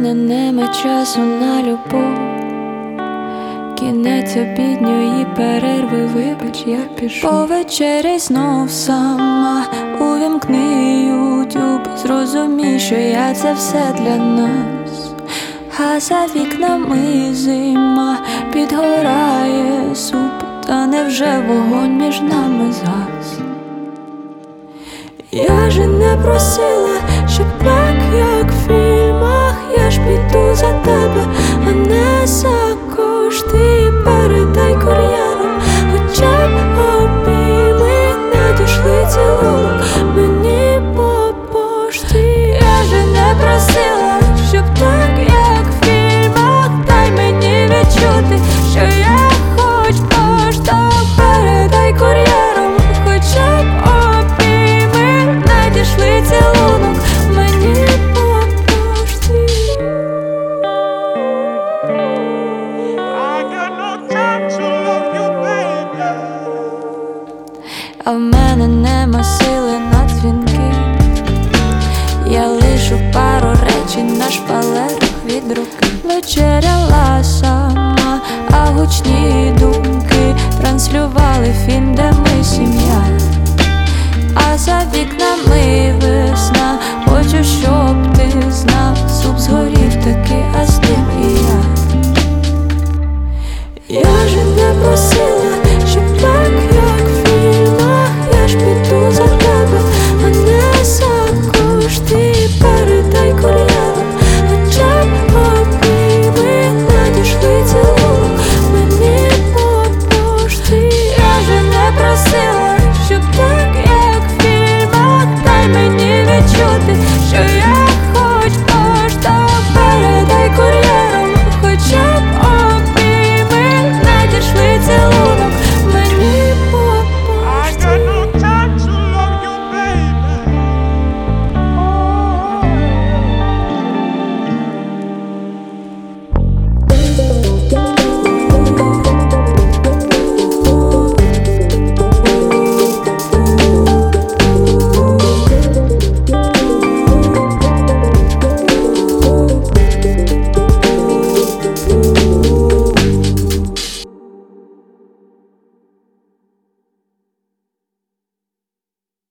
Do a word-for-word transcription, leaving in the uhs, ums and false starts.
мене нема часу на любов, кінець обідньої перерви, вибач, я пішу. Повечеряй знов сама, увімкни ютуб, зрозумій, що я це все для нас. А за вікнами зима, підгорає суп, та невже вогонь між нами згас? Я же не просила, щоб так, як в фільмах, я ж піду за тебе, а не за кошти. Передай кур'єром, хоча б обійми, надійшли цілунок мені по пошті. Я же не просила, щоб так, як в фільмах, дай мені відчути, що я хоч поштовх. Передай кур'єром, хоча б обійми, надійшли цілунок мені по пошті. А в мене нема сили на дзвінки, я лишу пару речень на шпалерах від руки. Вечеряла сама, а гучні думки